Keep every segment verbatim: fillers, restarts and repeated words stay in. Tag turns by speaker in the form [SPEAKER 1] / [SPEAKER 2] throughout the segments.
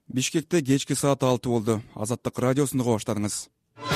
[SPEAKER 1] Бишкекте кечки саат алты болду. Азаттык радиосунда баштадыңыз.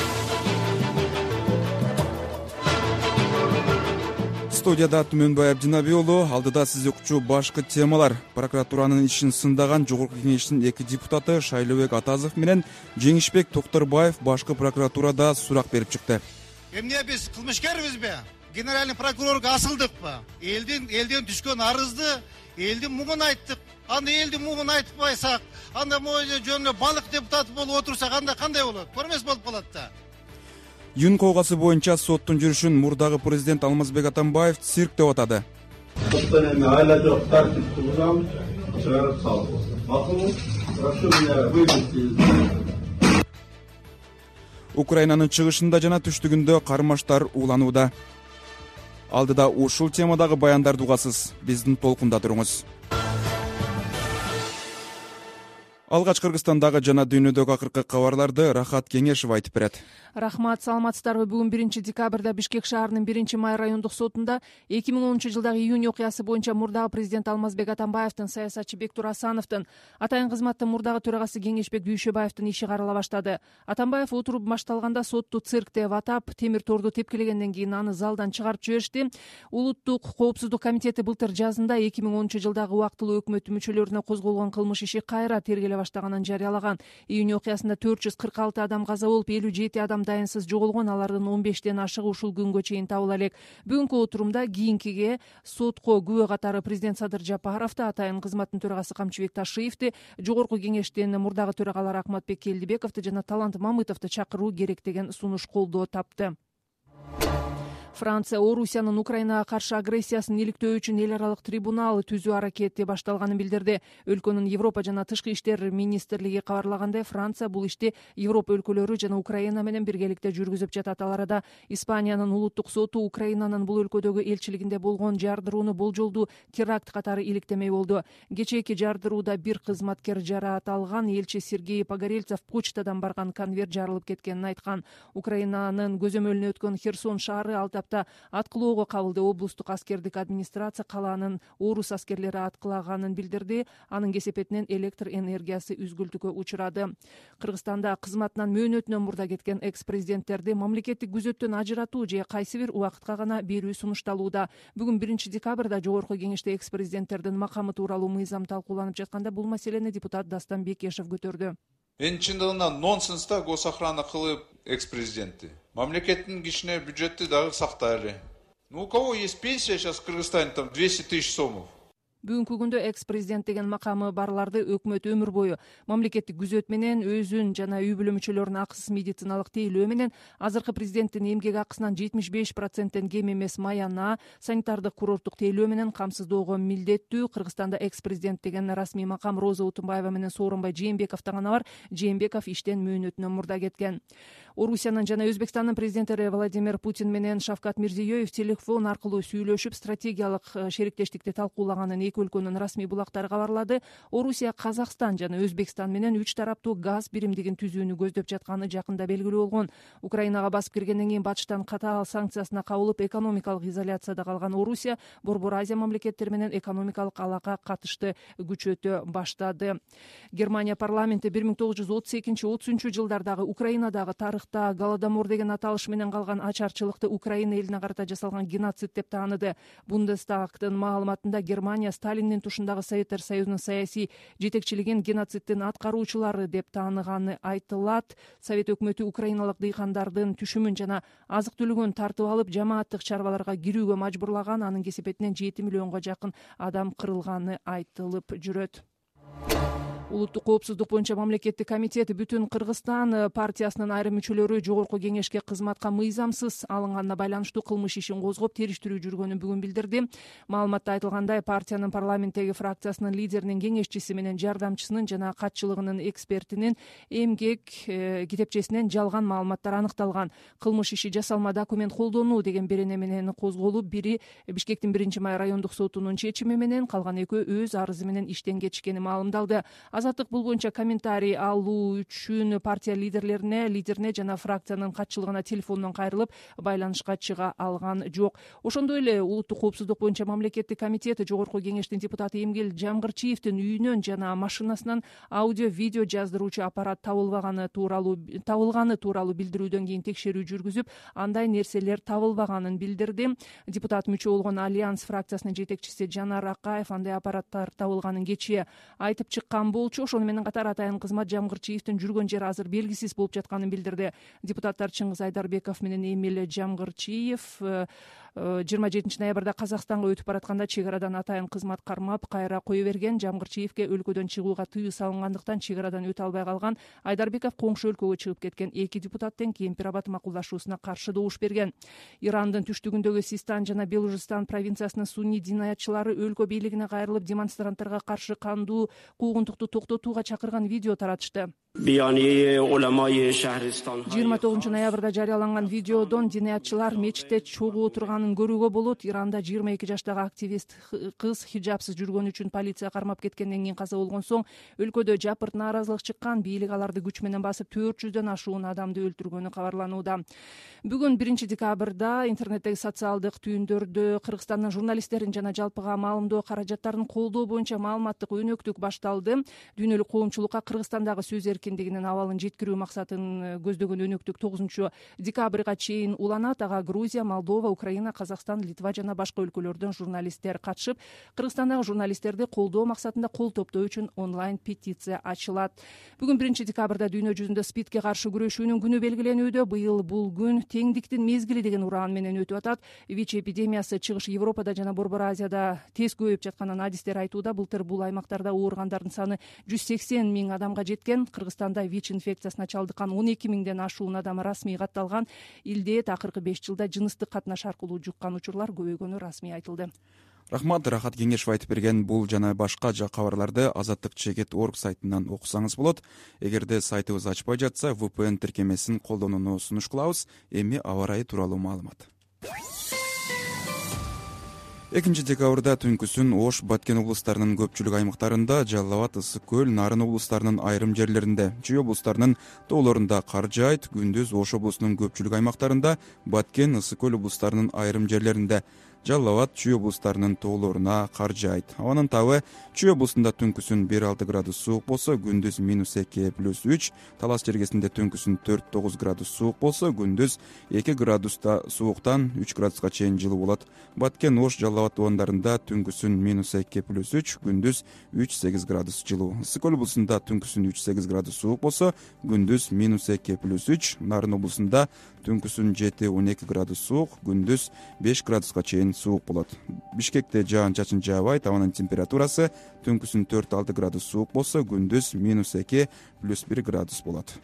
[SPEAKER 1] Студияда Түмөнбай Абдинаби уулу, алдыда сиз укчу башкы темалар. Прокуратуранын ишин сындаган Жогорку Кеңештин эки депутаты Шайлообек Атазов менен Жеңишбек Токтурбаев башкы прокуратурада сурак берип чыкты.
[SPEAKER 2] Эмне биз кылмышкербизби? Генеральный прокурорго асылдыкпы? Элдин элден түшкөн арызды элдин муңун айттык. Анда элдин муңун айтпайсак, анда мойны жөнүнө балык депутаты болуп отурсак, анда кандай болот? Көрмөс болуп калат да.
[SPEAKER 1] Юн кылгасы боюнча соттун жүрүшүн мурдагы президент Алмазбек Атамбаев цирк деп атады.
[SPEAKER 3] Соттон эми айла жок тартип кылгам, чыгарып салып. Макул, прошу меня вывести.
[SPEAKER 1] Украинанын чыгышында жана түштүгүндө кармаштар ууланууда. Алдыда ушул темадагы баяндарды угасыз. Биздин толкунда туруңуз. Алгач Кыргызстандагы жана дүйнөдөгү акыркы кабарларды Рахат Кеңешев айтып берет.
[SPEAKER 4] Рахмат, саламатсыздарбы. Бүгүн биринчи декабрда Бишкек шаарынын биринчи май райондук сотунда эки миң онунчу жылдагы июнь окуясы боюнча мурдагы президент Алмазбек Атамбаевдин, саясатчы Бектур Асановдун, атайын кызматтын мурдагы төрагасы Кеңешбек Дүйшөбаевдин иши карала баштады. Атамбаев отуруп башталганда сотту цирк деп атап, темир торду тепкилегенден кийин аны залдан чыгарып жиберишти. Улуттук коопсуздук комитети былтыр жазында эки миң онунчу жылдагы убактылуу өкмөттүн мүчөлөрүнө козголгон кылмыш иши кайра тергеле баштаганын жарыялаган. Июнь окуясында төрт жүз кырк алты адам каза болуп, элүү жети адам дайынсыз жоголгон, алардын он бештен ашыгы ушул күнгө чейин табыла элек. Бүгүнкү отурумда кийинкиге сотко күбө катары президент Садыр Жапаровду, атайын кызматтын төрагасы Камчыбек Ташиевди, Жогорку Кеңештин мурдагы төрагалары Акматбек Келдибековду жана Талант Мамытовду чакыруу керек деген сунуш колдоо тапты. Франция Орусиянын Украинага каршы агрессиясын иликтөө үчүн эл аралык трибунал түзүү аракети башталганын билдирди. Өлкөнүн Европа жана Тышкы иштер министрлиги кабарлагандай, Франция бул ишти Европа өлкөлөрү жана Украина менен биргеликте жүргүзүп жатат. Ал арада Испаниянын улуттук соту Украинанын бул өлкөдөгү элчилигинде болгон жардырууну болжолдуу теракт катары иликтемей болду. Кечээки жардырууда бир кызматкер жараат алган. Элчи Сергей Погорельцев почтадан барган конверт жарылып кеткенин айткан. Украинанын көзөмөлүнө өткөн Херсон шаары ал тапта аткылоого кабылды. Облустук аскердик администрация калаанын орус аскерлери аткылаганын билдирди. Анын кесепетинен электр энергиясы үзгүлтүккө учурады. Кыргызстанда кызматынан мөөнөтүнөн мурда кеткен экс-президенттерди мамлекеттик күзөттөн ажыратуу же кайсы бир убакытка гана берүү сунушталууда. Бүгүн биринчи декабрда Жогорку Кеңеште экс-президенттердин макамы тууралуу мыйзам талкууланып жатканда бул маселени депутат Дастан Бекешев көтөрдү.
[SPEAKER 5] Эң чындыгында нонсенста госохрана кылып экс-президентти. Мамлекеттин кишине бюджетти дагы сактайлы. Ну у кого есть пенсия сейчас в Кыргызстане, там двести тысяч сомов.
[SPEAKER 4] Бүгүнкү күндө экс-президент деген макамы барларды өкмөт өмүр бою мамлекеттик күзөт менен өзүн жана үй бүлө мүчөлөрүнүн акысыз медициналык тейлөө менен азыркы президенттин эмгек акысынан жетимиш беш проценттен кем эмес маяна санитардык курорттук тейлөө менен камсыздоого милдеттүү. Кыргызстанда экс-президент деген расмий макам Роза Утунбаева менен Сооронбай Жээнбековдо гана бар. Жээнбеков иштен мөөнөтүнөн мурда кеткен. Орусиянын жана Өзбекстандын президенттери Владимир Путин менен Шавкат Мирзиёев телефон аркылуу сүйлөшүп, стратегиялык шериктештикти талкуулаганын эки өлкөнүн расмий булактары кабарлады. Орусия Казакстан жана Өзбекстан менен үч тараптуу газ биримдигин түзүүнү көздөп жатканы жакында белгилүү болгон. Украинага басып киргенден кийин батыштан катаал санкциясына кабылып, экономикалык изоляцияда калган Орусия Борбор Азия мамлекеттери менен экономикалык алака катышты күчөтө баштады. Германия парламенти бир миң тогуз жүз отуз экинчи отуз үчүнчү жылдардагы Украинадагы тарыхта Голодомор деген аталыш менен калган ачарчылыкты Украина элине карата жасалган геноцид деп тааныды. Бундестагтын маалыматында Германия Сталиндин тушундагы Советтер Союзунун саясий жетекчилигин геноцидтин аткаруучулары деп тааныганы айтылат. Совет өкмөтү украиналык дыйкандардын түшүмүн жана азык түлүгүн тартып алып, жамааттык чарбаларга кирүүгө мажбурлаган. Анын кесепетинен жети миллионго жакын адам кырылганы айтылып жүрөт. Улуттук коопсуздук боюнча мамлекеттик комитет Бүтүн Кыргызстан партиясынын айрым мүчөлөрү Жогорку Кеңешке кызматка мыйзамсыз алынганына байланыштуу кылмыш ишин козгоп териштирүү жүргөнүн бүгүн билдирди. Маалыматта айтылгандай, партиянын парламенттеги фракциясынын лидеринин кеңешчиси менен жардамчысынын жана катчылыгынын экспертинин эмгек китепчесинен жалган маалыматтар аныкталган. Кылмыш иши жасалма документ колдонуу деген берене менен козголуп, бири Бишкектин биринчи май райондук сотунун чечими менен, калган экөө өз арызы менен иштен кетишкени маалымдалды. Азаттык бул боюнча комментарий алуу үчүн партия лидерлерине лидерине жана фракциянын катчылыгына телефондон кайрылып байланышка чыга алган жок. Ошондой эле улуттук коопсуздук боюнча мамлекеттик комитет Жогорку кеңештин депутаты Эмгел Жамгырчиевдин үйүнөн жана машинасынан аудио видео жаздыруучу аппарат табылбаганы тууралуу табылганы тууралуу билдирүүдөн кийин текшерүү жүргүзүп, андай нерселер табылбаганын билдирди. Депутат мүчө болгон Альянс фракциясынын жетекчиси Жанар Акаев андай аппараттар табылганын кечээ айтып чыккан болчу. Ошону менен катар атайын кызмат Жамгырчиевдин жүргөн жери азыр белгисиз болуп жатканын билдирди. Депутаттар Чыңгыз Айдарбеков менен Эмил Жамгырчиев жыйырма жетинчи ноябрда Казакстанга өтүп баратканда чек арадан атайын кызмат кармап кайра кое берген. Жамгырчиевге өлкөдөн чыгууга тыюу салынгандыктан чек арадан өтө албай калган. Айдарбеков коңшу өлкөгө чыгып кеткен. Эки депутаттын Кемпир-Абад макулдашуусуна каршы добуш берген. Ирандын түштүгүндөгү Систан жана Белужистан провинциясынын сунний динаятчылары өлкө бийлигине кайрылып демонстранттарга каршы кандуу куугунтукту токтотууга чакырган видео таратышты. жыйырма тогузунчу ноябрда жарыяланган видеодон динаятчылар мечитте чогуу отурганын көрүүгө болот. Иранда жыйырма эки жаштагы активист кыз хиджабсыз жүргөнү үчүн полиция кармап кеткенден кийин каза болгон соң өлкөдө жапырт нааразылык чыккан. Бийлик аларды күч менен басып төрт жүздөн ашуун адамды өлтүргөнү кабарланууда. Бүгүн биринчи декабрда интернеттеги социалдык түйүндөрдө Кыргызстандын журналисттерин жана жалпыга маалымдоо каражаттарын колдоо боюнча маалыматтык өнөктүк башталды. Дүйнөлүк коомчулукка Кыргызстандагы сөз эркиндигинин абалын жеткирүү максатын көздөгөн өнөктүк тогузунчу декабрга чейин уланат. Ага Грузия, Молдова, Украина, Казакстан, Литва жана башка өлкөлөрдөн журналисттер катышып, Кыргызстандагы журналисттерди колдоо максатында кол топтоо үчүн онлайн петиция ачылат. Бүгүн биринчи декабрда дүйнө жүзүндө СПИДке каршы күрөшүүнүн күнү белгиленүүдө. Быйыл бул күн теңдиктин мезгили деген ураан менен өтүп атат. ВИЧ эпидемиясы чыгыш Европада жана Борбор Азияда тез көбөйүп жатканын адистер айтууда. Былтыр бул аймактарда ооругандардын саны жүз сексен миң адамга жеткен. Кыргызстанда ВИЧ инфекциясына чалдыккан он эки миңден ашуун адам расмий катталган. Илде акыркы беш жылда жыныстык катнаш аркылуу жуккан учурлар көбөйгөнү расмий айтылды.
[SPEAKER 1] Рахмат, Рахат Кеңешев айтып берген бул жана башка жак кабарларды азаттык чекит точка орг сайтынан окусаңыз болот. Эгерде сайтыбыз ачпай жатса, ви пи эн тиркемесин колдонууну сунуш кылабыз. Эми аба ырайы тууралуу маалымат. экинчи декабрда түнкүсүн Ош, Баткен облустарынын көпчүлүк аймактарында, Жалал Абад, Ысык көл, Нарын облустарынын айрым жерлеринде, Чүй облустарынын тоолорунда кар жаайт. Күндүз Ош облусунун көпчүлүк аймактарында, Баткен, Ысык көл облустарынын айрым жерлеринде, Жалал Абад, Чүй облустарынын тоолоруна кар жаайт. Абанын табы Чүй облусунда түнкүсүн бир алты градус суук болсо, күндүз минус эки плюс үч, Талас жергесинде түнкүсүн төрт тогуз градус суук болсо, күндүз эки градуста сууктан үч градуска чейин жылуу болот. Баткен, Ош, Жалал Абад тубандарында түнкүсүн минус эки плюс үч, күндүз үч сегиз градус жылуу. Ысык көл облусунда түнкүсүн үч сегиз градус суук болсо, күндүз минус эки плюс үч, Нарын облусунда түнкүсүн жети он эки градус суук, күндүз беш градуска чейин суук болот. Бишкекте жаан чачын жаабайт. Абанын температурасы түнкүсүн төрт алты градус суук болсо, күндүз минус эки плюс бир градус болот.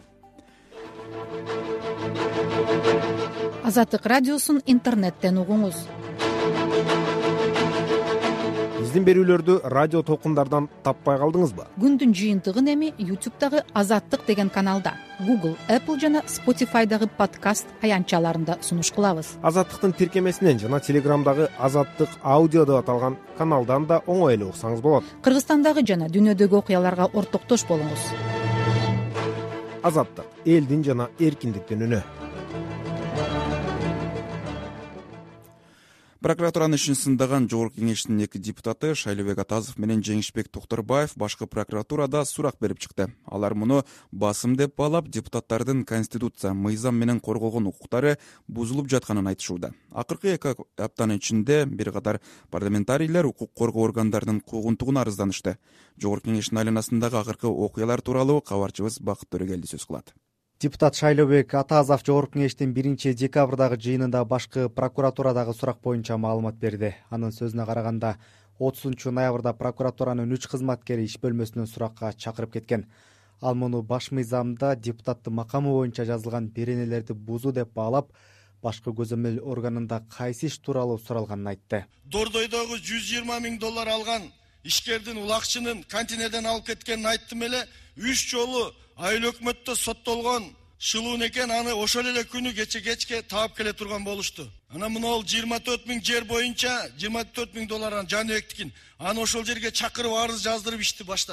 [SPEAKER 6] Азаттык радиосун интернеттен угуңуз.
[SPEAKER 7] Биздин берүүлөрдү радио толкундардан таппай калдыңызбы?
[SPEAKER 6] Күндүн жыйынтыгын эми ютубтагы Азаттык деген каналда, Google, Apple жана Spotify'дагы подкаст аянтчаларында сунуш кылабыз.
[SPEAKER 7] Азаттыктын тиркемесинен жана Телеграмдагы Азаттык аудио деп аталган каналдан да оңой эле уксаңыз болот.
[SPEAKER 6] Кыргызстандагы жана дүйнөдөгү окуяларга ортоктош болуңуз.
[SPEAKER 7] Азаттык, элдин жана эркиндиктин үнү.
[SPEAKER 1] Прокуратуранын ишин сындаган Жогорку кеңештин эки депутаты Шайлообек Атазов менен Жеңишбек Токторбаев башкы прокуратурада сурак берип чыкты. Алар муну басым деп баалап, депутаттардын конституция, мыйзам менен корголгон укуктары бузулуп жатканын айтышууда. Акыркы эки аптанын ичинде бир катар парламентарийлер укук коргоо органдарынын куугунтугуна арызданышты. Жогорку кеңештин айланасындагы акыркы окуялар тууралуу кабарчыбыз Бакыт Төрөгелди сөз кылат.
[SPEAKER 8] Депутат Шайлообек Атазов Жогорку кеңештин биринчи декабрдагы жыйынында башкы прокуратурадагы сурак боюнча маалымат берди. Анын сөзүнө караганда, отузунчу ноябрда прокуратуранын үч кызматкери иш бөлмөсүнөн суракка чакырып кеткен. Ал муну баш мыйзамда депутаттын макамы боюнча жазылган беренелерди бузуу деп баалап, башкы көзөмөл органында кайсы иш тууралуу суралганын айтты.
[SPEAKER 9] Дордойдогу жүз жыйырма миң доллар алган ишкердин улакчынын континеден алып кеткенин айттым эле. Үч жолу айыл өкмөттө соттолгон шылуун экен, аны ошол эле күнү кече кечке таап келе турган болушту. Ана мына жыйырма төрт миң жер боюнча жыйырма төрт миң доллар жаныбектикин. Аны ошол жерге чакырып арыз жаздырып ишти баштады.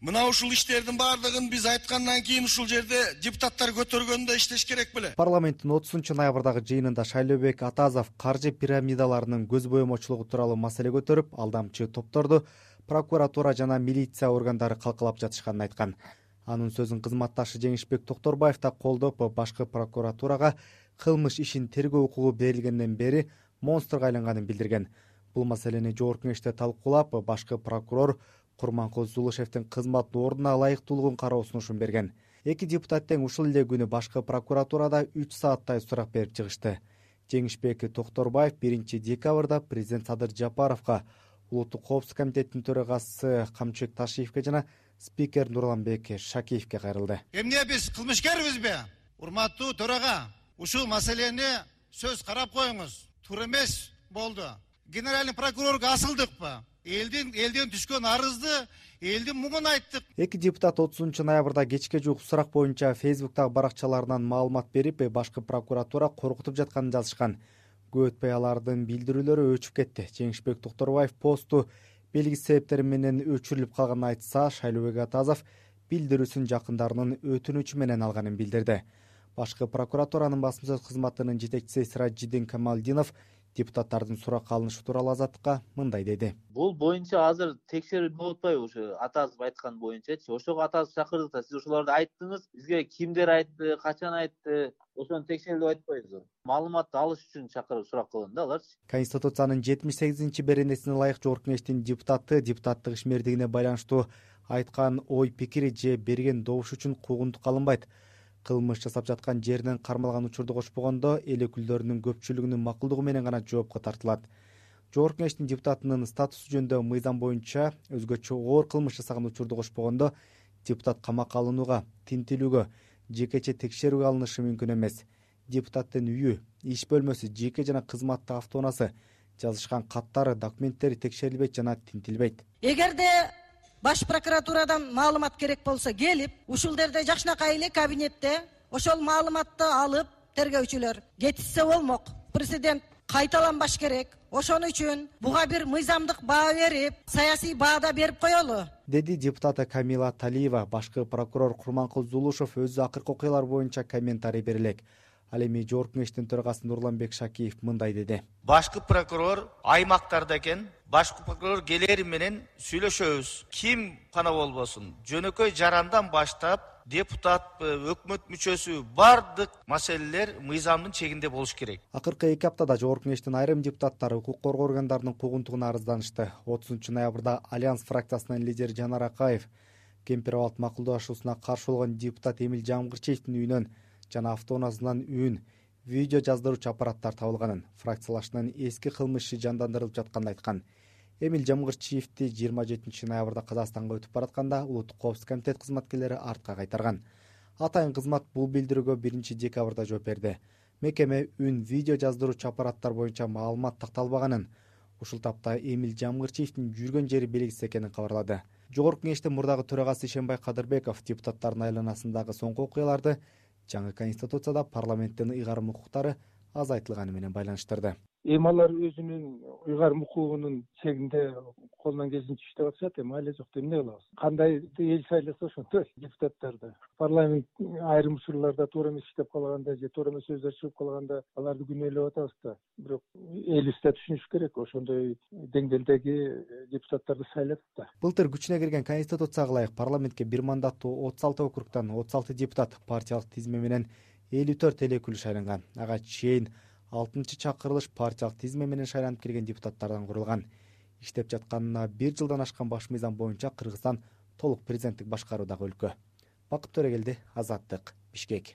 [SPEAKER 9] Мына ушул иштердин баардыгын биз айткандан кийин ушул жерде депутаттар көтөргөндө иштеш керек беле?
[SPEAKER 8] Парламенттин отузунчу ноябрдагы жыйынында Шайлообек Атазов каржы пирамидаларынын көз боемочулугу тууралуу маселе көтөрүп, алдамчы топторду прокуратура жана милиция органдары калкалап жатышканын айткан. Анын сөзүн кызматташы Жеңишбек Токторбаев да колдоп, башкы прокуратурага кылмыш ишин тергөө укугу берилгенден бери монстрго айланганын билдирген. Бул маселени жогорку кеңеште талкуулап, башкы прокурор Курманкул Зулушевдин кызмат ордуна ылайыктуулугун кароо сунушун берген. Эки депутат тең ушул эле күнү башкы прокуратурада үч сааттай сурак берип чыгышты. Жеңишбек Токторбаев биринчи декабрда президент Садыр Жапаровго, Улуттук коопсуздук комитетинин төрагасы Камчыбек Ташиевке жана спикер Нурланбек Шакиевке кайрылды.
[SPEAKER 2] Эмне биз кылмышкербизби? Урматтуу төрага, ушул маселени сөз карап коюңуз. Туура эмес болду. Генеральный прокурорго асылдыкпы? Элдин элден түшкөн арызды элдин муңун айттык.
[SPEAKER 8] Эки депутат отузунчу ноябрда кечке жуук сурак боюнча Фейсбуктагы баракчаларынан маалымат берип, башкы прокуратура коркутуп жатканын жазышкан. Көп өтпөй алардын билдирүүлөрү өчүп кетти. Жеңишбек Токторбаев посту белгисиз себептер менен өчүрүлүп калганын айтса, Шайлообек Атазов билдирүүсүн жакындарынын өтүнүчү менен алганын билдирди. Башкы прокуратуранын басма сөз кызматынын жетекчиси Сиражиддин Камалдинов депутаттардын сурак алынышы тууралуу Азаттыкка мындай деди.
[SPEAKER 10] Бул боюнча азыр текшерүү болуп атпайбы? Ошо Атазов айткан боюнчачы. Ошого Атазов чакырдык да, сиз ошолорду айттыңыз. Бизге кимдер айтты, качан айтты, ошону текшерүү айтпайбыз. Маалыматты алыш үчүн чакырып сурак кылган да аларчы.
[SPEAKER 8] Конституциянын жетимиш сегизинчи беренесине ылайык жогорку кеңештин депутаты депутаттык ишмердигине байланыштуу айткан ой пикири же берген добуш үчүн куугунтукка алынбайт. Кылмыш жасап жаткан жеринен кармалган учурду кошпогондо эл өкүлдөрүнүн көпчүлүгүнүн макулдугу менен гана жоопко тартылат. Жогорку кеңештин депутатынын статусу жөнүндө мыйзам боюнча өзгөчө оор кылмыш жасаган учурду кошпогондо депутат камакка алынууга, тинтилүүгө, жекече текшерүүгө алынышы мүмкүн эмес. Депутаттын үйү, иш бөлмөсү, жеке жана кызматтык автоунаасы, жазышкан каттары, документтери текшерилбейт жана тинтилбейт.
[SPEAKER 11] Эгерде Баш прокуратурадан маалымат керек болсо келип, ушул жерде жакшынакай эле кабинетте ошол маалыматты алып тергөөчүлөр жетишсе болмок. Президент кайталанбаш керек. Ошон үчүн буга бир мыйзамдык баа берип, саясий баада берип коелу,
[SPEAKER 8] деди депутаты Камила Талиева. Башкы прокурор Курманкул Зулушев өзү акыркы окуялар боюнча комментарий берелек. Ал эми жогорку кеңештин төрагасы Нурланбек Шакиев мындай деди.
[SPEAKER 12] Башкы прокурор аймактарда экен, башкы прокурор келери менен сүйлөшөбүз. Ким гана болбосун, жөнөкөй жарандан баштап депутат, өкмөт мүчөсү бардык маселелер мыйзамдын чегинде болуш керек.
[SPEAKER 8] Акыркы эки аптада жогорку кеңештин айрым депутаттары укук коргоо органдарынын куугунтугуна арызданышты. отузунчу ноябрда Альянс фракциясынын лидери Жанар Акаев Кемпир абалт макулдашуусуна каршы болгон депутат Эмил Жамгырчиевдин үйүнөн жана автоунаасынан үн, видео жаздыруучу аппараттар табылганын, фракциялашынын эски кылмышы жандандырылып жатканын айткан. Эмил Жамгырчиевди жыйырма жетинчи ноябрда Казакстанга өтүп баратканда Улуттук коопсуздук комитет кызматкерлери артка кайтарган. Атайын кызмат бул билдирүүгө биринчи декабрда жооп берди. Мекеме үн, видео жаздыруучу аппараттар боюнча маалымат такталбаганын, ушул тапта Эмил Жамгырчиевдин жүргөн жери белгисиз экенин кабарлады. Жогорку кеңештин мурдагы төрагасы Ишенбай Кадырбеков депутаттардын айланасындагы соңку окуяларды жаңы конституцияда парламенттин ыйгарым укуктары азайтылганы менен байланыштырды.
[SPEAKER 13] Эми алар өзүнүн ыйгарым укугунун чегинде колунан келишинче иштеп атышат, эми айле жок эмне кылабыз? Кандай эл шайласа ошондой депутаттарды. Парламент айрым учурларда туура эмес иштеп калганда же туура эмес сөздөр чыгып калганда аларды күнөөлөп атабыз да. Бирок элибиз да түшүнүш керек, ошондой деңгээлдеги депутаттарды шайлатып да.
[SPEAKER 8] Былтыр күчүнө кирген конституцияга ылайык парламентке бир мандаттуу отуз алты округдан отуз алты депутат партиялык тизме менен элүү төрт эл өкүлү шайланган. Ага чейин алтынчы чакырылыш партиялык тизме менен шайланып келген депутаттардан курулган. Иштеп жатканына бир жылдан ашкан баш мыйзам боюнча Кыргызстан толук президенттик башкаруудагы өлкө. Бакыт Төрөгелди, Азаттык, Бишкек.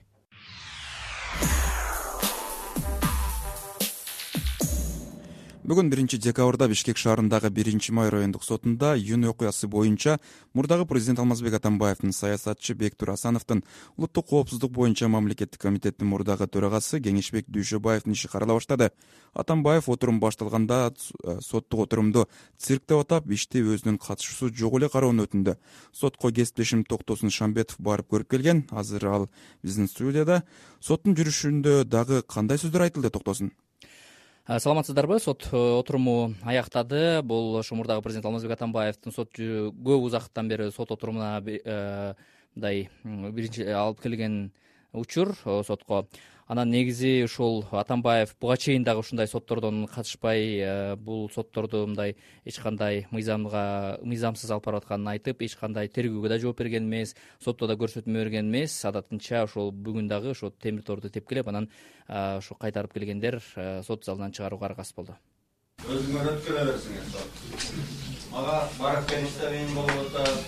[SPEAKER 1] Бүгүн биринчи декабрда Бишкек шаарындагы биринчи май райондук сотунда июнь окуясы боюнча мурдагы президент Алмазбек Атамбаевдин, саясатчы Бектур Асановдун, улуттук коопсуздук боюнча мамлекеттик комитеттин мурдагы төрагасы Кеңешбек Дүйшөбаевдин иши карала баштады. Атамбаев отурум башталганда соттук отурумду цирк деп атап, ишти өзүнүн катышуусу жок эле кароону өтүндү. Сотко кесиптешим Токтосун Шамбетов барып көрүп келген. Азыр ал биздин студияда. Соттун жүрүшүндө дагы кандай сөздөр айтылды, Токтосун?
[SPEAKER 14] саламатсыздарбы? Сот отуруму аяктады. Бул ошо мурдагы президент Алмазбек Атамбаевдин сот көп узактан бери сот отурумуна мындай биринчи алып келген учур сотко. Анан негизи ушул Атамбаев буга чейин дагы ушундай соттордон катышпай, бул сотторду мындай эч кандай мыйзамга мыйзамсыз алып барып атканын айтып, эч кандай тергөөгө да жооп берген эмес, сотто да көрсөтмө берген эмес. Адатынча ошол бүгүн дагы ошо темир торду тепкилеп, анан ушу кайтарып келгендер сот залынан чыгарууга аргасыз болду.
[SPEAKER 3] Өзүңөр өткөрө берсиңер сот. Мага барып келиште кыйын болуп атат.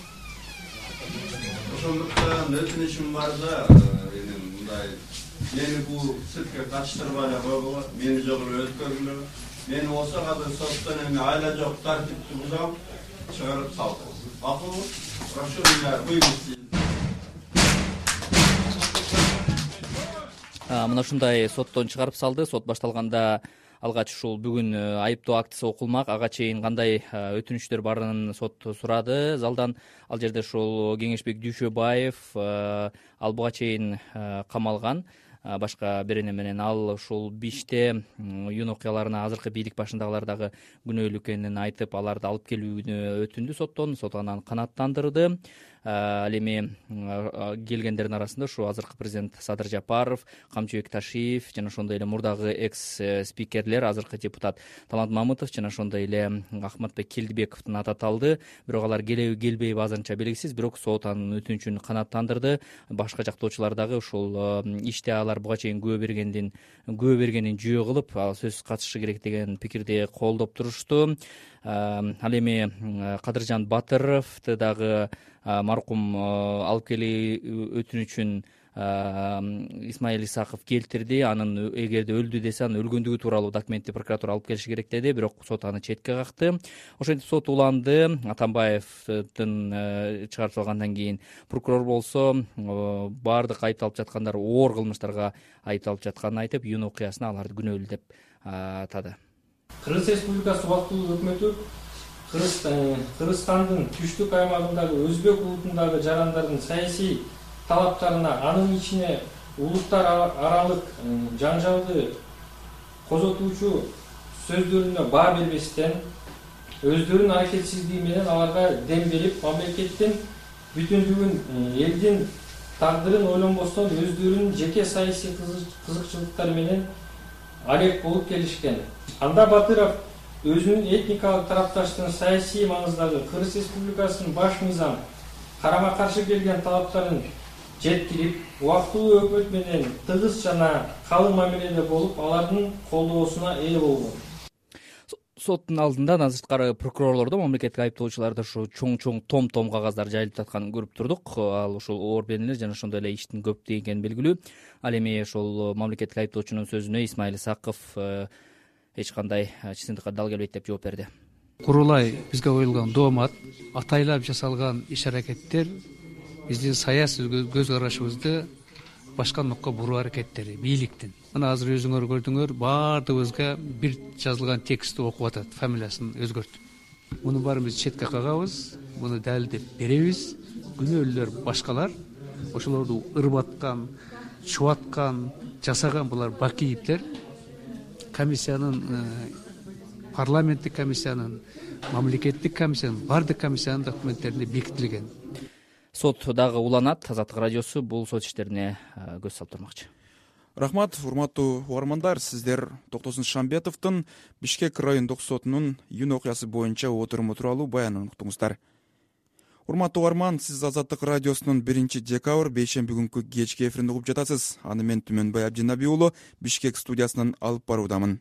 [SPEAKER 3] Ошондуктан өтүнүшүм бар да, мындай мени бул сыртка катыштырбай эле койгула, мени жогору өткөргүлө. Мени болсо азыр соттон эми айла жок тартипти бузам, чыгарып салды. Макулбу? Прошу меня вывести.
[SPEAKER 14] Мына ушундай соттон чыгарып салды. Сот башталганда алгач ушул бүгүн айыптоо актысы окулмак, ага чейин кандай өтүнүчтөр барын сот сурады залдан. Ал жерде ушул Кеңешбек Дүйшөбаев ал буга чейин камалган. Башка берене менен ал ушул биште уюн окуяларына азыркы бийлик башындагылар дагы күнөөлүү экенин айтып, аларды алып келүүнү өтүндү соттон. Сот анан канааттандырды. Ал эми келгендердин арасында ушу азыркы президент Садыр Жапаров, Камчыбек Ташиев жана ошондой эле мурдагы экс спикерлер, азыркы депутат Талант Мамытов жана ошондой эле Ахматбек Келдибековдун аты аталды. Бирок алар келеби келбейби азырынча белгисиз. Бирок сот анын өтүнүчүн канааттандырды. Башка жактоочулар дагы ушул иште алар буга чейин күбө бергендин күбө бергенин жүйө кылып, сөзсүз катышы керек деген пикирди колдоп турушту. Ал эми Кадыржан Батыровду дагы маркум алып келүү өтүнүчүн Исмаил Исаков келтирди. Анын эгерде өлдү десе, анын өлгөндүгү тууралуу документти прокуратура алып келиши керек деди, бирок сот аны четке какты. Ошентип сот уланды. Атамбаевдин чыгарып салгандан кийин прокурор болсо баардык айыпталып жаткандар оор кылмыштарга айыпталып жатканын айтып, уюн окуясына аларды күнөөлүү деп атады.
[SPEAKER 15] Кыргыз Республикасы убактылуу өкмөтү Кыргызстандын түштүк аймагындагы өзбек улутундагы жарандардын саясий талаптарына, анын ичине улуттар аралык жаңжалды козотуучу сөздөрүнө баа бербестен, өздөрүнүн аракетсиздиги менен аларга дем берип, мамлекеттин бүтүндүгүн, элдин тагдырын ойлонбостон өздөрүнүн жеке саясий кызыкчылыктары менен алек болуп келишкен. Анда Батыров өзүнүн этникалык тарапташтын саясий маңыздагы Кыргыз Республикасынын баш мыйзам карама каршы келген талаптарын жеткирип, убактылуу өкмөт менен тыгыз жана калың мамиледе болуп, алардын колдоосуна ээ болгон.
[SPEAKER 14] Соттун алдында сырткары прокурорлордо, мамлекеттик айыптоочуларда ушу чоң-чоң том-том кагаздар жайылып жатканын көрүп турдук. Ал ушул оор беренелер жана ошондой эле иштин көптүгү экени белгилүү. Ал эми ошол мамлекеттик айыптоочунун сөзүнө Исмаил Исаков эч кандай чындыкка дал келбейт деп жооп берди.
[SPEAKER 16] Курулай бизге коюлган доомат, атайлап жасалган иш-аракеттер биздин саясий көз карашыбызды башка нукка буруу аракеттери бийликтин. Мына азыр өзүңөр көрдүңөр, баардыгыбызга бир жазылган текстти окуп атат, фамилиясын өзгөртүп. Муну баарын биз четке кагабыз, муну далилдеп беребиз. Күнөөлүүлөр башкалар, ошолорду ырбаткан, чубаткан, жасаган булар Бакиевдер. Комиссиянын, парламенттик комиссиянын, мамлекеттик комиссиянын, бардык комиссиянын документтеринде бекитилген.
[SPEAKER 14] Сот дагы уланат. Азаттык радиосу бул сот иштерине көз салып турмакчы.
[SPEAKER 1] Рахмат, урматтуу угармандар. Сиздер Токтосун Шамбетовдун Бишкек райондук сотунун июнь окуясы боюнча отуруму тууралуу баянын уктуңуздар. Урматтуу угарман, сиз Азаттык радиосунун биринчи декабрь бейшемби күнкү кечки эфиринде угуп жатасыз. Аны мен Түмөнбай Абдинаби уулу Бишкек студиясынан алып баруудамын.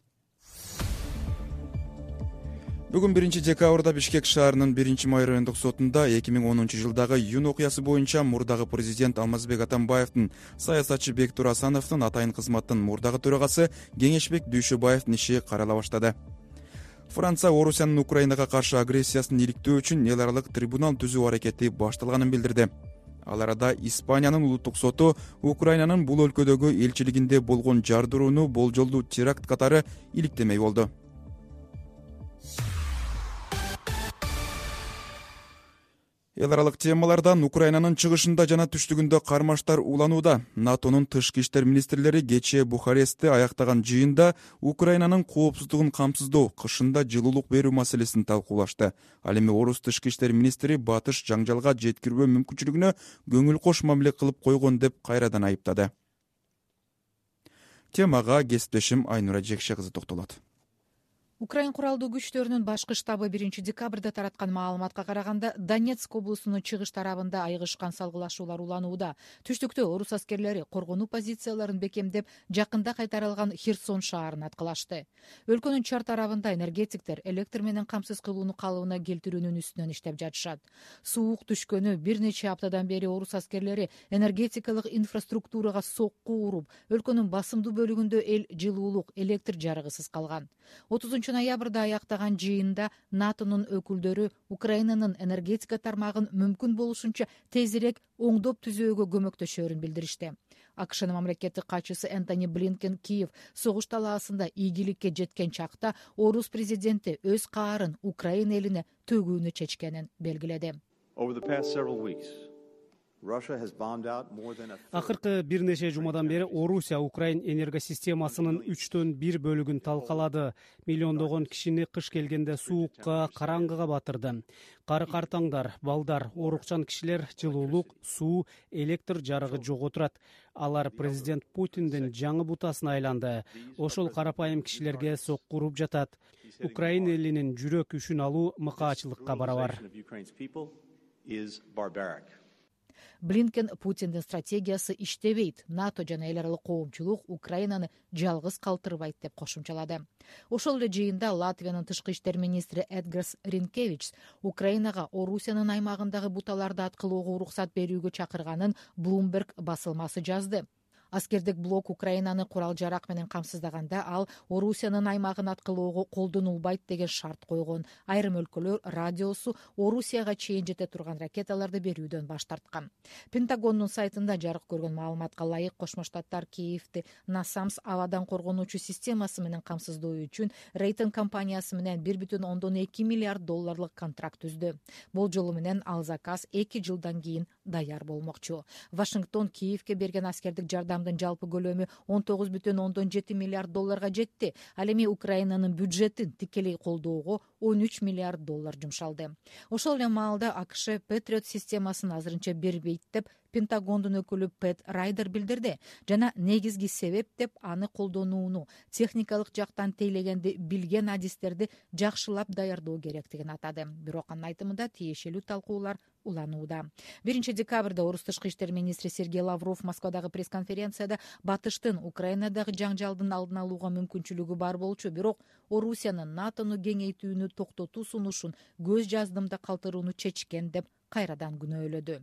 [SPEAKER 1] Бүгүн биринчи декабрда Бишкек шаарынын биринчи май райондук сотунда эки миң онунчу жылдагы июнь окуясы боюнча мурдагы президент Алмазбек Атамбаевдин, саясатчы Бектур Асановдун атайын кызматтын мурдагы төрагасы Кеңешбек Дүйшөбаевдин иши карала баштады. Франция Орусиянын Украинага каршы агрессиясын иликтөө үчүн эл аралык трибунал түзүү аракети башталганын билдирди. Ал арада Испаниянын улуттук соту Украинанын бул өлкөдөгү элчилигинде болгон жардырууну болжолдуу теракт катары иликтемей болду. Эл аралык темалардан Украинанын чыгышында жана түштүгүндө кармаштар уланууда. НАТОнун тышкы иштер министрлери кечээ Бухарестте аяктаган жыйында Украинанын коопсуздугун камсыздоо, кышында жылуулук берүү маселесин талкуулашты. Ал эми орус тышкы иштер министри батыш жаңжалга жеткирбөө мүмкүнчүлүгүнө көңүл кош мамиле кылып койгон деп кайрадан айыптады. Темага кесиптешим Айнура Жекше кызы токтолот.
[SPEAKER 6] Украин куралдуу күчтөрүнүн башкы штабы биринчи декабрда тараткан маалыматка караганда Донецк облусунун чыгыш тарабында айыгышкан салгылашуулар уланууда. Түштүктө орус аскерлери коргонуу позицияларын бекемдеп, жакында кайтарылган Херсон шаарын аткылашты. Өлкөнүн чар тарабында энергетиктер электр менен камсыз кылууну калыбына келтирүүнүн үстүнөн иштеп жатышат. Суук түшкөнү бир нече аптадан бери орус аскерлери энергетикалык инфраструктурага сокку уруп, өлкөнүн басымдуу бөлүгүндө эл жылуулук, электр жарыгысыз калган. отузунчу ноябрда аяктаган жыйында НАТОнун өкүлдөрү Украинанын энергетика тармагын мүмкүн болушунча тезирээк оңдоп түзөөгө көмөктөшөөрүн билдиришти. АКШнын мамлекеттик катчысы Энтони Блинкен Киев согуш талаасында ийгиликке жеткен чакта орус президенти өз каарын Украина элине төгүүнү чечкенин белгиледи.
[SPEAKER 17] Акыркы бир нече жумадан бери Орусия Украин энергосистемасынын үчтөн бир бөлүгүн талкалады. Миллиондогон кишини кыш келгенде суукка, караңгыга батырды. Кары картаңдар, балдар, оорукчан кишилер жылуулук, суу, электр жарыгы жок отурат. Алар президент Путиндин жаңы бутасына айланды. Ошол карапайым кишилерге сокку уруп жатат. Украин элинин жүрөк үшүн алуу мыкаачылыкка барабар.
[SPEAKER 6] Блинкен Путиндин стратегиясы иштебейт, НАТО жана эл аралык коомчулук Украинаны жалгыз калтырбайт деп кошумчалады. Ошол эле жыйында Латвиянын тышкы иштер министри Эдгарс Ринкевич Украинага Орусиянын аймагындагы буталарды аткылоого уруксат берүүгө чакырганын Bloomberg басылмасы жазды. Аскердик блок Украинаны курал жарак менен камсыздаганда ал Орусиянын аймагын аткылоого колдонулбайт деген шарт койгон. Айрым өлкөлөр радиусу Орусияга чейин жете турган ракеталарды берүүдөн баш тарткан. Пентагондун сайтында жарык көргөн маалыматка ылайык Кошмо Штаттар Киевди Насамс абадан коргонуучу системасы менен камсыздоо үчүн Рейтинг компаниясы менен бир бүтүн ондон эки миллиард долларлык контракт түздү. Болжолу менен ал заказ эки жылдан кийин даяр болмокчу. Вашингтон Киевге берген аскердик жардам жалпы көлөмү он тогуз бүтүн ондон жети миллиард долларга жетти. Ал эми Украинанын бюджетин тикелей колдоого он үч миллиард доллар жумшалды. Ошол эле маалда АКШ Патриот системасын азырынча бербейт деп Пентагондун өкүлү Пэт Райдер билдирди жана негизги себеп деп аны колдонууну техникалык жактан тейлегенди билген адистерди жакшылап даярдоо керектигин атады. Бирок анын айтымында тиешелүү талкуулар уланууда. биринчи декабрда орус тышкы иштер министри Сергей Лавров Москвадагы пресс-конференцияда батыштын Украинадагы жаңжалдын алдын алууга мүмкүнчүлүгү бар болчу, бирок Орусиянын НАТОну кеңейтүүнү токтотуу сунушун көз жаздымда калтырууну чечкен деп кайрадан күнөөлөдү.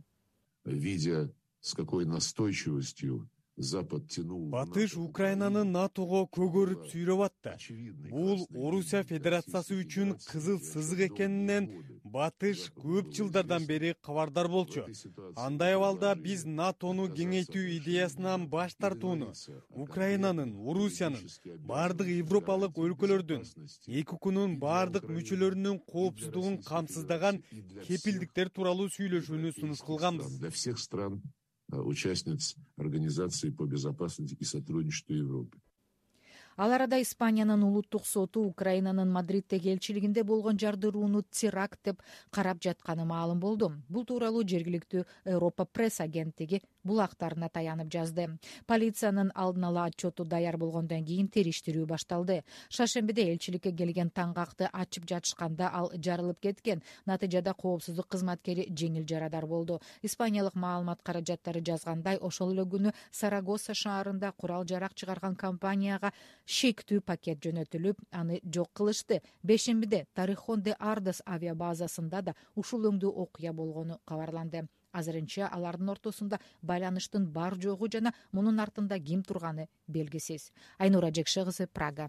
[SPEAKER 18] Видя, с какой настойчивостью Запад тянул...
[SPEAKER 17] Батыш Украинаны НАТОго көгөрүп сүйрөп атты. Бул Орусия Федерациясы үчүн кызыл сызык экенинен Батыш көп жылдардан бери кабардар болчу. Андай абалда биз НАТОну кеңейтүү идеясынан баш тартууну, Украинанын, Орусиянын, бардык европалык өлкөлөрдүн, ЭКУКнун бардык мүчөлөрүнүн коопсуздугун камсыздаган кепилдиктер тууралуу сүйлөшүүнү сунуш кылганбыз.
[SPEAKER 18] Для всех стран участниц Организации по безопасности и сотрудничеству Европы.
[SPEAKER 6] Ал арада Испаниянын улуттук соту Украинанын Мадриддеги элчилигинде болгон жардырууну теракт деп карап жатканы маалым болду. Бул тууралуу жергиликтүү Европа пресс агенттиги булактарына таянып жазды. Полициянын алдын ала отчету даяр болгондон кийин териштирүү башталды. Шаршембиде элчиликке келген таңгакты ачып жатышканда ал жарылып кеткен. Натыйжада коопсуздук кызматкери жеңил жарадар болду. Испаниялык маалымат каражаттары жазгандай, ошол эле күнү Сарагоса шаарында курал жарак чыгарган компанияга шектүү пакет жөнөтүлүп, аны жок кылышты. Бешембиде Торрехон де Ардес авиабазасында да ушул өңдүү окуя болгону кабарланды. Азырынча алардын ортосунда байланыштын бар жогу жана мунун артында ким турганы белгисиз. Айнура Жекше кызы, Прага.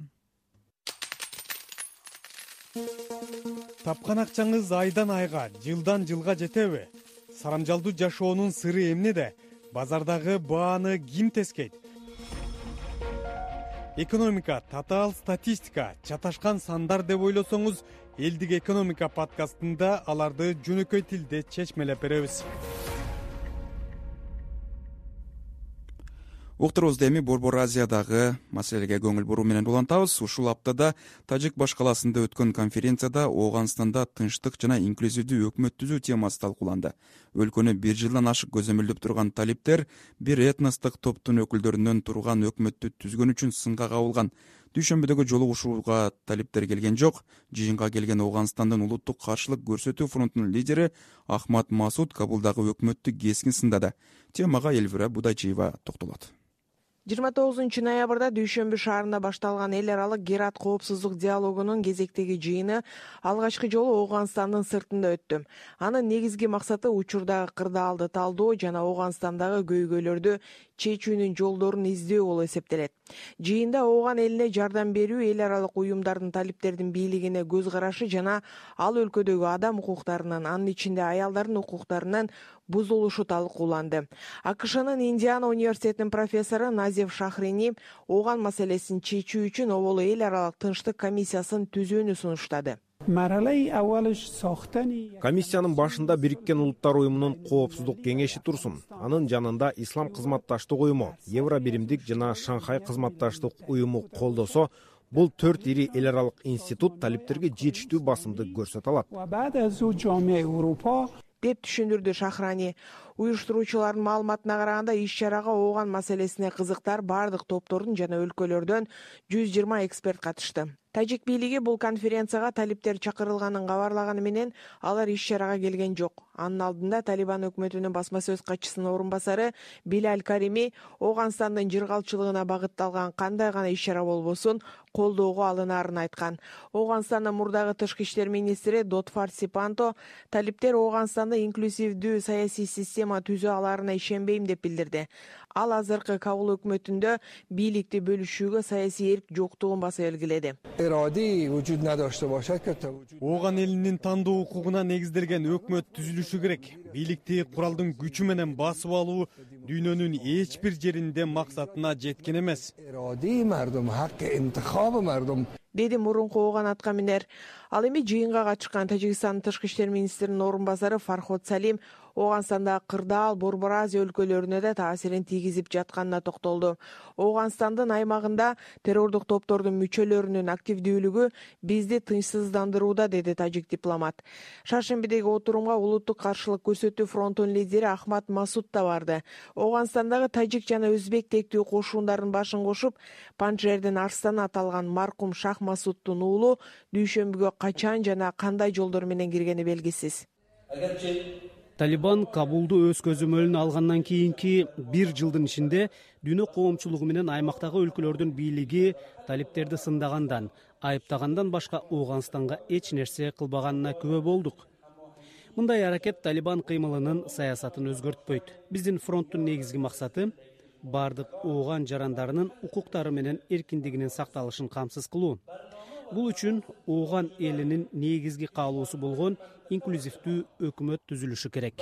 [SPEAKER 17] Тапкан акчаңыз айдан айга, жылдан жылга жетеби? Сарамжалдуу жашоонун сыры эмнеде? Базардагы бааны ким тескейт? экономика, татаал статистика, чаташкан сандар деп ойлосоңуз, элдик экономика подкастында аларды жөнөкөй тилде чечмелеп беребиз.
[SPEAKER 1] Уктурубузда эми Борбор Азиядагы маселеге көңүл буруу менен улантабыз. Ушул аптада Тажик баш каласында өткөн конференцияда Ооганстанда тынчтык жана инклюзивдүү өкмөт түзүү темасы талкууланды. Өлкөнү бир жылдан ашык көзөмөлдөп турган талиптер бир этностук топтун өкүлдөрүнөн турган өкмөттү түзгөн үчүн сынга кабылган. Дүйшөмбүдөгү жолугушууга талиптер келген жок. Жыйынга келген Ооганстандын улуттук каршылык көрсөтүү фронтунун лидери Ахмад Масуд Кабулдагы өкмөттү кескин сындады. Темага Элвира Будайчиева токтолот.
[SPEAKER 19] жыйырма тогузунчу ноябрда Дүйшөмбү шаарында башталган эл аралык Герат коопсуздук диалогунун кезектеги жыйыны алгачкы жолу Ооганстандын сыртында өттү. Анын негизги максаты учурдагы кырдаалды талдоо жана Ооганстандагы көйгөйлөрдү чечүүнүн жолдорун издөө болуп эсептелет. Жыйында Ооган элине жардам берүү, эл аралык уюмдардын талиптердин бийлигине көз карашы жана ал өлкөдөгү адам укуктарынын, анын ичинде аялдардын укуктарынын бузулушу талкууланды. АКШнын Индиана университетинин профессору Назиф Шахрини Ооган маселесин чечүү үчүн оболу эл аралык тынчтык комиссиясын түзүүнү сунуштады.
[SPEAKER 7] Комиссиянын башында Бириккен Улуттар уюмунун коопсуздук кеңеши турсун. Анын жанында Ислам кызматташтык уюму, Евро биримдик жана Шанхай кызматташтык уюму колдосо, бул төрт ири эл аралык институт талиптерге жетиштүү басымды көрсөтө алат
[SPEAKER 19] деп түшүндүрдү Шахрани. Уюштуруучулардын маалыматына караганда, иш-чарага Ооган маселесине кызыктар бардык топтордун жана өлкөлөрдөн жүз жыйырма эксперт катышты. Тажик бийлиги бул конференцияга талиптер чакырылганын кабарлаганы менен алар иш-чарага келген жок. Анын алдында Талибан өкмөтүнүн басма сөз катчысынын орун басары Билал Карими Ооганстандын жыргалчылыгына багытталган кандай гана иш-чара болбосун колдоого алынаарын айткан. Ооганстандын мурдагы тышкы иштер министри Дотфар Сипанто талиптер Ооганстанда инклюзивдүү саясий система түзө аларына ишенбейм деп билдирди. Ал азыркы Кабул өкмөтүндө бийликти бөлүшүүгө саясий эрк жоктугун баса белгиледи.
[SPEAKER 17] Ооган элинин тандоо укугуна негизделген өкмөт түзүлүшү керек. Бийликти куралдын күчү менен басып алуу дүйнөнүн эч бир жеринде максатына жеткен эмес.
[SPEAKER 19] Деди мурунку Ооган аткаминер. Ал эми жыйынга катышкан Тажикстандын тышкы иштер министринин орун басары Фарход Салим Ооганстандагы кырдаал, Борбор Азия өлкөлөрүнө да таасирин тийгизип жатканына токтолду. Ооганстандын аймагында террордук топтордун мүчөлөрүнүн активдүүлүгү бизди тынчсыздандырууда, деди тажик дипломат. Шаршембидеги отурумга улуттук каршылык көрсөтүү фронтунун лидери Ахмад Масуд да барды. Ооганстандагы тажик жана өзбек тектүү кошундардын башын кошуп, Панжшердин арстаны аталган маркум Шах Масуддун уулу Дүйшөмбүгө качан жана кандай жолдор менен киргени белгисиз.
[SPEAKER 20] Талибан Кабулду өз көзөмөлүнө алгандан кийинки бир жылдын ичинде дүйнө коомчулугу менен аймактагы өлкөлөрдүн бийлиги талиптерди сындагандан, айыптагандан башка Ооганстанга эч нерсе кылбаганына күбө болдук. Мындай аракет Талибан кыймылынын саясатын өзгөртпөйт. Биздин фронттун негизги максаты бардык Ооган жарандарынын укуктары менен эркиндигинин сакталышын камсыз кылуу. Бул үчүн Ооган элинин негизги каалоосу болгон инклюзивдүү өкмөт түзүлүшү керек,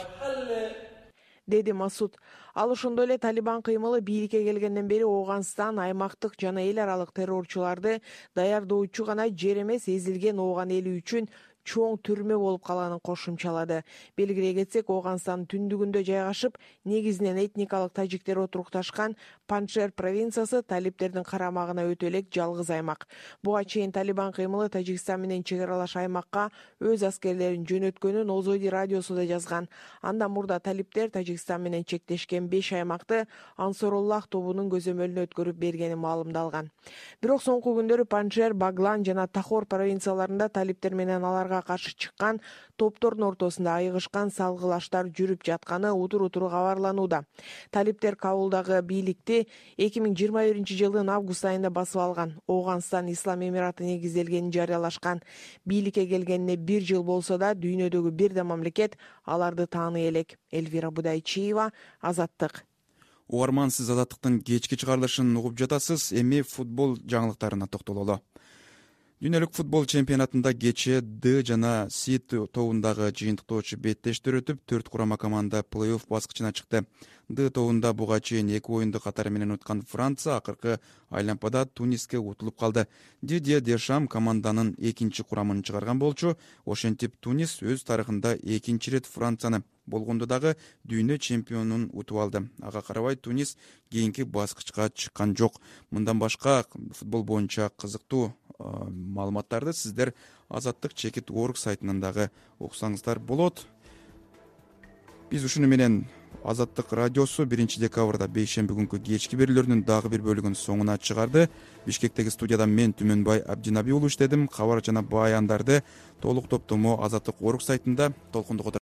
[SPEAKER 19] деди Масуд. Ал ошондой эле Талибан кыймылы бийликке келгенден бери Ооганстан аймактык жана эл аралык террорчуларды даярдоочу гана жер эмес, эзилген Ооган эли үчүн чоң түрмө болуп калганын кошумчалады. Белгилей кетсек, Ооганстандын түндүгүндө жайгашып, негизинен этникалык тажиктер отурукташкан Панжшер провинциясы талиптердин карамагына өтө элек жалгыз аймак. Буга чейин Талибан кыймылы Тажикстан менен чек аралаш аймакка өз аскерлерин жөнөткөнүн Озоди радиосу да жазган. Андан мурда талиптер Тажикстан менен чектешкен беш аймакты Ансоруллах тобунун көзөмөлүнө өткөрүп бергени маалымдалган. Бирок соңку күндөрү Панжшер, Баглан жана Тахор провинцияларында талиптер менен аларга каршы чыккан топтордун ортосунда айыгышкан салгылаштар жүрүп жатканы утур-утуру кабарланууда. Талиптер Кабулдагы бийликти эки миң жыйырма биринчи жылдын август айында басып алган. Ооганстан Ислам Эмираты негизделгенин жарыялашкан. Бийликке келгенине бир жыл болсо да, дүйнөдөгү бир да мамлекет аларды тааный элек. Элвира Будайчиева, Азаттык.
[SPEAKER 1] Угарман, сиз Азаттыктын кечки чыгарылышын угуп жатасыз. Эми футбол жаңылыктарына токтололу. Дүйнөлүк футбол чемпионатында кечээ Д жана С тобундагы жыйынтыктоочу беттештер өтүп, төрт курама команда плей-офф баскычына чыкты. Д тобунда буга чейин эки оюнду катары менен уткан Франция акыркы айлампада Туниске утулуп калды. Дидье Дешам команданын экинчи курамын чыгарган болчу. Ошентип Тунис өз тарыхында экинчи рет Францияны, болгондо дагы дүйнө чемпионун утуп алды. Ага карабай Тунис кийинки баскычка чыккан жок. Мындан башка футбол боюнча кызыктуу маалыматтарды сиздер Азаттык чекит орг сайтынан дагы окусаңыздар болот. Биз ушуну менен Азаттык радиосу биринчи декабрда бейшемби күнкү кечки берүүлөрүнүн дагы бир бөлүгүн соңуна чыгарды. Бишкектеги студияда мен Түмөнбай Абдинаби уулу иштедим. Кабар жана баяндарды толук топтому Азаттык орг сайтында толкундук